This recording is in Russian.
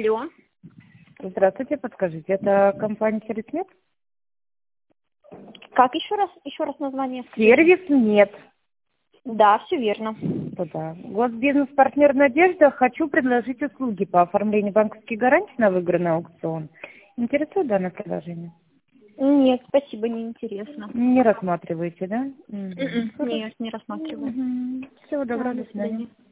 Алло. Здравствуйте, подскажите, это компания «Сервис.нет»? Как еще раз? Еще раз название. «Сервис.нет». Да, все верно. Да. Госбизнес-партнер «Надежда». Хочу предложить услуги по оформлению банковских гарантий на выигранный аукцион. Интересует данное предложение? Нет, спасибо, не интересно. Не рассматриваете, да? Нет, не рассматриваю. Всего доброго, До до свидания. свидания.